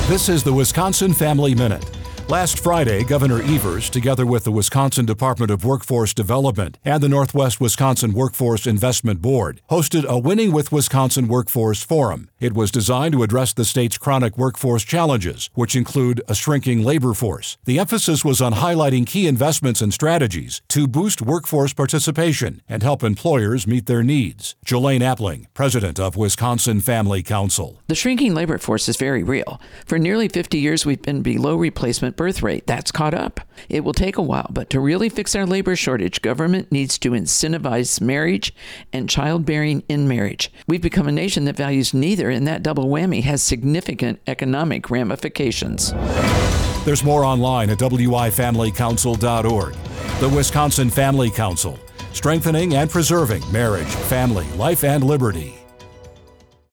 This is the Wisconsin Family Minute. Last Friday, Governor Evers, together with the Wisconsin Department of Workforce Development and the Northwest Wisconsin Workforce Investment Board, hosted a Winning with Wisconsin Workforce Forum. It was designed to address the state's chronic workforce challenges, which include a shrinking labor force. The emphasis was on highlighting key investments and strategies to boost workforce participation and help employers meet their needs. Jolaine Appling, president of Wisconsin Family Council. The shrinking labor force is very real. For nearly 50 years, we've been below replacement birth rate. That's caught up. It will take a while, but to really fix our labor shortage, government needs to incentivize marriage and childbearing in marriage. We've become a nation that values neither, and that double whammy has significant economic ramifications. There's more online at wifamilycouncil.org. The Wisconsin Family Council, strengthening and preserving marriage, family, life, and liberty.